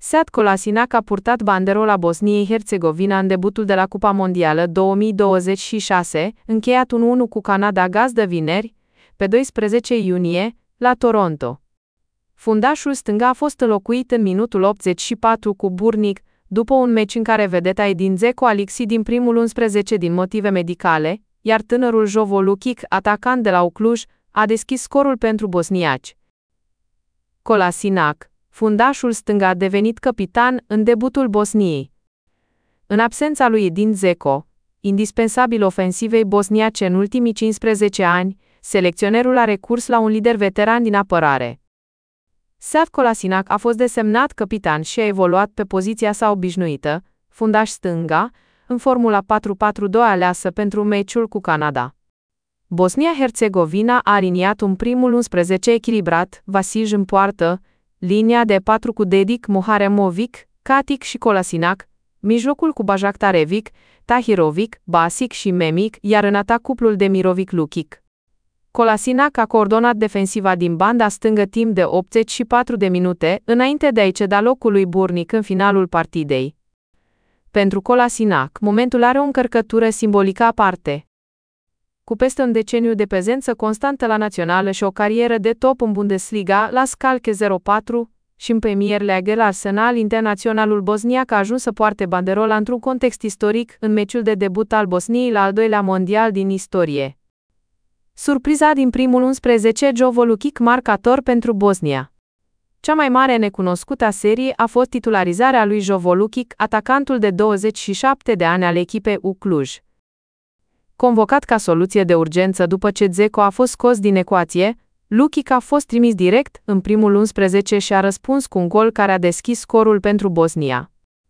Sead Kolasinac a purtat banderola Bosniei-Herțegovina în debutul de la Cupa Mondială 2026, încheiat 1-1 cu Canada gazdă vineri, pe 12 iunie, la Toronto. Fundașul stânga a fost înlocuit în minutul 84 cu Burnic, după un meci în care vedeta Edin Dzeko a lipsit din primul 11 din motive medicale, iar tânărul Jovo Lukic, atacant de la Cluj, a deschis scorul pentru bosniaci. Kolasinac, fundașul stâng, a devenit capitan în debutul Bosniei. În absența lui Edin Dzeko, indispensabil ofensivei bosniace în ultimii 15 ani, selecționerul a recurs la un lider veteran din apărare. Sead Kolasinac a fost desemnat capitan și a evoluat pe poziția sa obișnuită, fundaș stânga, în formula 4-4-2 aleasă pentru meciul cu Canada. Bosnia-Herțegovina a aliniat un primul 11 echilibrat, Vasij în poartă, linia de 4 cu Dedic, Muharemovic, Katic și Kolasinac, mijlocul cu Bajaktarevic, Tahirovic, Basic și Memic, iar în atac cuplul Demirovic-Lukic. Kolasinac a coordonat defensiva din banda stângă timp de 84 de minute, înainte de a-i ceda locul lui Burnic în finalul partidei. Pentru Kolasinac, momentul are o încărcătură simbolică aparte. Cu peste un deceniu de prezență constantă la națională și o carieră de top în Bundesliga, la Schalke 04 și în Premier League la Arsenal, internaționalul bosniac a ajuns să poarte banderola într-un context istoric, în meciul de debut al Bosniei la al doilea mondial din istorie. Surpriza din primul 11, Jovo Lukic marcator pentru Bosnia. Cea mai mare necunoscută a seriei a fost titularizarea lui Jovo Lukic, atacantul de 27 de ani al echipei Cluj. Convocat ca soluție de urgență după ce Dzeko a fost scos din ecuație, Lukic a fost trimis direct în primul 11 și a răspuns cu un gol care a deschis scorul pentru Bosnia.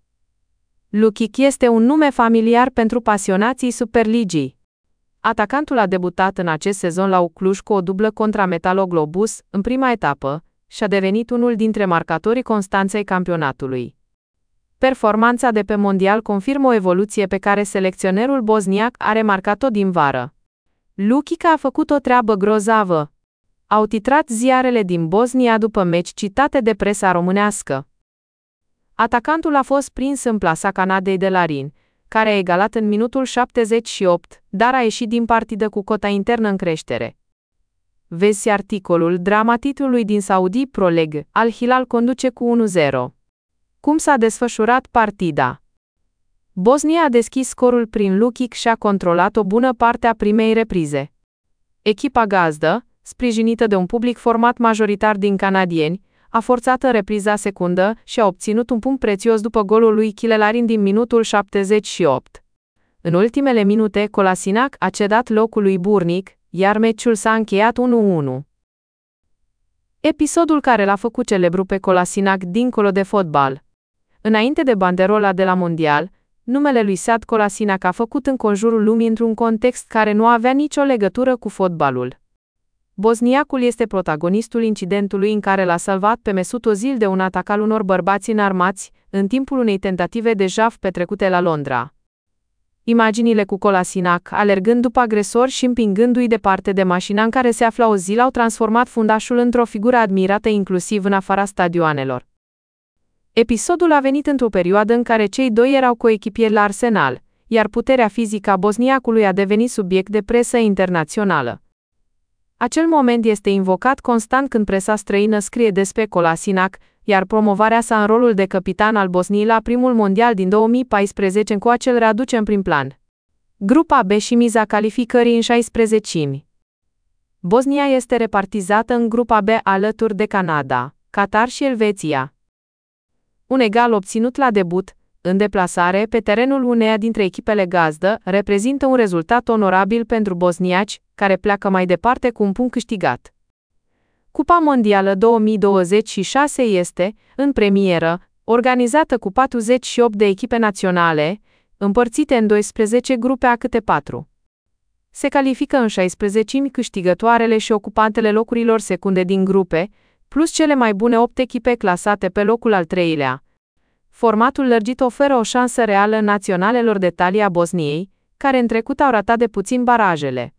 Lukic este un nume familiar pentru pasionații Superligii. Atacantul a debutat în acest sezon la Cluj cu o dublă contra Metaloglobus, în prima etapă, și a devenit unul dintre marcatorii constanței campionatului. Performanța de pe mondial confirmă o evoluție pe care selecționerul bosniac a remarcat-o din vară. Lukic a făcut o treabă grozavă. Au titrat ziarele din Bosnia după meci citate de presa românească. Atacantul a fost prins în plasa Canadei de Larin, care a egalat în minutul 78, dar a ieșit din partidă cu cota internă în creștere. Vezi articolul Drama titlului din Saudi Pro League, Al Hilal conduce cu 1-0. Cum s-a desfășurat partida? Bosnia a deschis scorul prin Lukic și a controlat o bună parte a primei reprize. Echipa gazdă, sprijinită de un public format majoritar din canadieni, a forțat în repriza secundă și a obținut un punct prețios după golul lui Chilelarin din minutul 78. În ultimele minute, Kolasinac a cedat locul lui Burnic, iar meciul s-a încheiat 1-1. Episodul care l-a făcut celebru pe Kolasinac dincolo de fotbal. Înainte de banderola de la mondial, numele lui Sead Kolasinac a făcut înconjurul lumii într-un context care nu avea nicio legătură cu fotbalul. Bosniacul este protagonistul incidentului în care l-a salvat pe Mesut Ozil de un atac al unor bărbați înarmați, în timpul unei tentative de jaf petrecute la Londra. Imaginile cu Kolasinac alergând după agresor și împingându-i departe de mașina în care se afla Ozil au transformat fundașul într-o figură admirată inclusiv în afara stadioanelor. Episodul a venit într-o perioadă în care cei doi erau coechipieri la Arsenal, iar puterea fizică a bosniacului a devenit subiect de presă internațională. Acel moment este invocat constant când presa străină scrie despre Kolasinac, iar promovarea sa în rolul de capitan al Bosniei la primul mondial din 2014 încoace îl readuce în prim plan. Grupa B și miza calificării în 16-mi. Bosnia este repartizată în grupa B alături de Canada, Qatar și Elveția. Un egal obținut la debut, în deplasare pe terenul uneia dintre echipele gazdă, reprezintă un rezultat onorabil pentru bosniaci, care pleacă mai departe cu un punct câștigat. Cupa Mondială 2026 este, în premieră, organizată cu 48 de echipe naționale, împărțite în 12 grupe a câte 4. Se califică în 16-mi câștigătoarele și ocupantele locurilor secunde din grupe, plus cele mai bune 8 echipe clasate pe locul al treilea. Formatul lărgit oferă o șansă reală naționalelor de talia Bosniei, care în trecut au ratat de puțin barajele.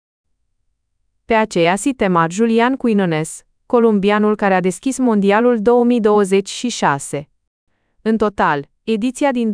Pe aceea sitema Julian Quinones, columbianul care a deschis mondialul 2026. În total, ediția din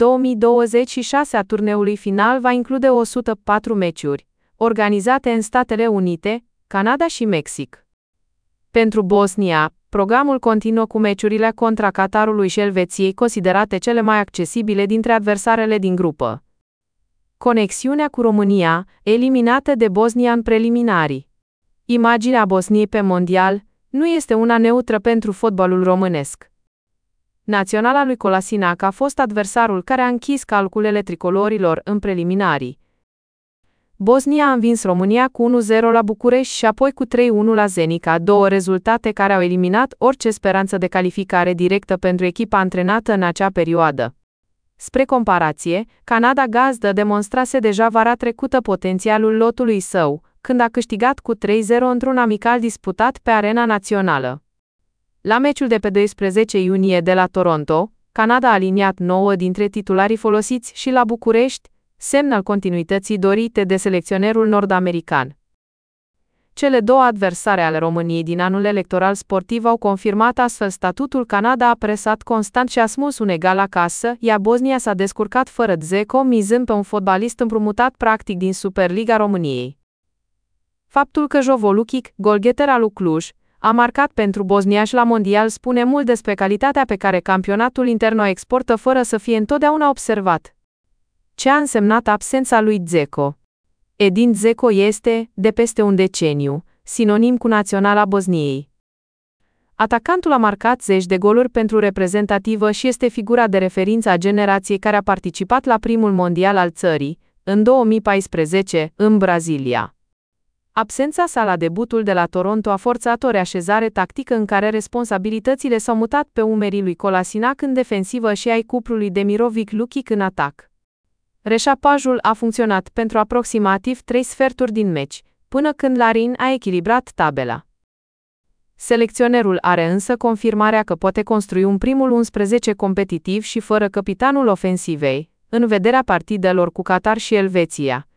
2026 a turneului final va include 104 meciuri, organizate în Statele Unite, Canada și Mexic. Pentru Bosnia, programul continuă cu meciurile contra Qatarului și Elveției, considerate cele mai accesibile dintre adversarele din grupă. Conexiunea cu România, eliminată de Bosnia în preliminarii. Imaginea Bosniei pe mondial nu este una neutră pentru fotbalul românesc. Naționala lui Kolasinac a fost adversarul care a închis calculele tricolorilor în preliminarii. Bosnia a învins România cu 1-0 la București și apoi cu 3-1 la Zenica, două rezultate care au eliminat orice speranță de calificare directă pentru echipa antrenată în acea perioadă. Spre comparație, Canada gazdă demonstrase deja vara trecută potențialul lotului său, când a câștigat cu 3-0 într-un amical disputat pe arena națională. La meciul de pe 12 iunie de la Toronto, Canada a aliniat 9 dintre titularii folosiți și la București, semn al continuității dorite de selecționerul nord-american. Cele două adversare ale României din anul electoral sportiv au confirmat astfel statutul. Canada a presat constant și a smuls un egal acasă, iar Bosnia s-a descurcat fără Dzeko, mizând pe un fotbalist împrumutat practic din Superliga României. Faptul că Jovo Lukic, golgheter al lui Cluj, a marcat pentru bosniași la mondial spune mult despre calitatea pe care campionatul intern o exportă fără să fie întotdeauna observat. Ce a însemnat absența lui Dzeko? Edin Dzeko este, de peste un deceniu, sinonim cu naționala Bosniei. Atacantul a marcat 10 de goluri pentru reprezentativă și este figura de referință a generației care a participat la primul mondial al țării, în 2014, în Brazilia. Absența sa la debutul de la Toronto a forțat o reașezare tactică în care responsabilitățile s-au mutat pe umerii lui Kolasinac în defensivă și ai cuplului Demirovic Lukic în atac. Reșapajul a funcționat pentru aproximativ 3 sferturi din meci, până când Larin a echilibrat tabela. Selecționerul are însă confirmarea că poate construi un primul 11 competitiv și fără capitanul ofensivei, în vederea partidelor cu Qatar și Elveția.